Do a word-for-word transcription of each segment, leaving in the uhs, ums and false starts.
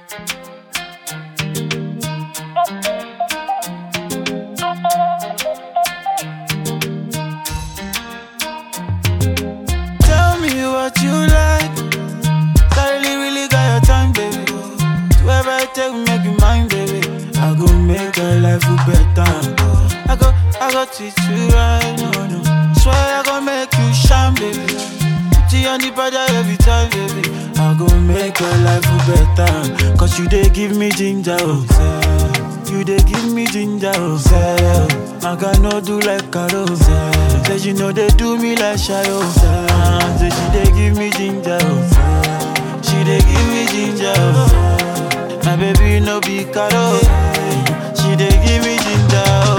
Tell me what you like. Suddenly really got your time, baby. To ever take make you mine, baby. I go make your life better. I go, I go treat you right, no, no. Swear I go make you shine, baby. Put you on the border every time, baby. I go make your life better. Cause you dey give me ginger, oh, say. You dey give me ginger, oh, say. I can no do like Carol, say. Say you know they do me like shy, oh, say. Say she dey give me ginger, oh, say. She dey give me ginger, oh, say. My baby no be Carol, she dey give me ginger, oh.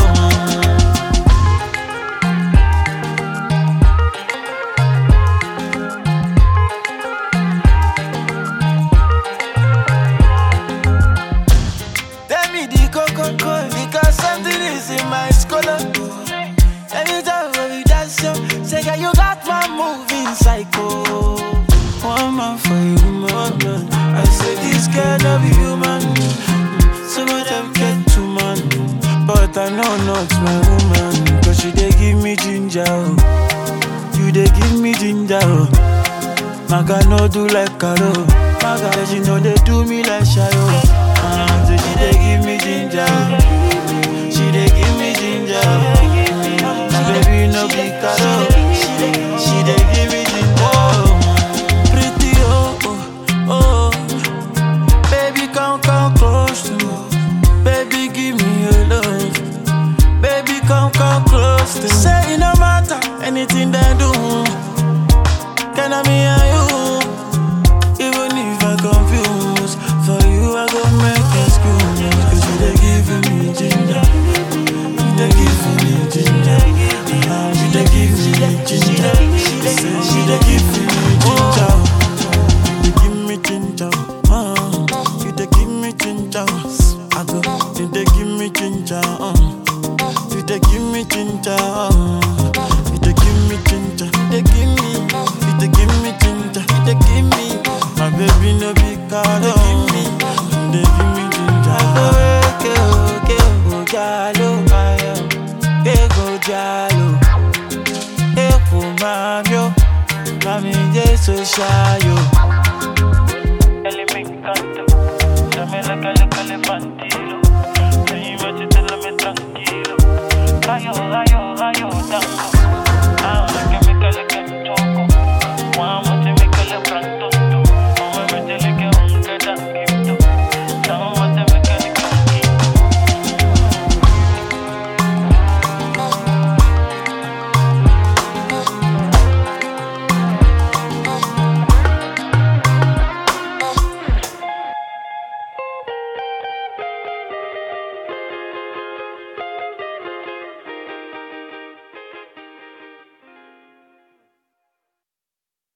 Because something is in my scholar. Anytime when we dance, yo, say, girl, you got my moving psycho. One man for you, man. I say, this girl love you, human. Some of them get too man. But I know not my woman. Cause she dey give me ginger, oh. You dey give me ginger, oh. Maga no do like Carol. Maga, she know they do me like Shayo. Uh, so she dey give me ginger. She dey give me ginger. My baby no be Carol. She dey give me ginger. Pretty oh oh oh. Baby come come close to me. Baby give me your love. Baby come come close to me. Say it no matter anything they do. Can I me and you? Even if I confuse, for you I go make excuse. Cause you dey giving me ginger. You dey giving me ginger. uh, You dey giving me ginger. Say you dey giving me ginger. You dey give me ginger. uh, You dey give me ginger. I go, you dey give me ginger. uh, You dey give me ginger. uh, You dey give me ginger. You dey give me. You dey give me ginger. You dey give me. My baby no be card, they give me, they give me ginger. Okay, okay, go jalo, maya, hey go jalo, hey go mamio, mami je so shayo. Elle me encanta, dame la cale cale pantilo, me iba a te la me tranquilo, rayo rayo.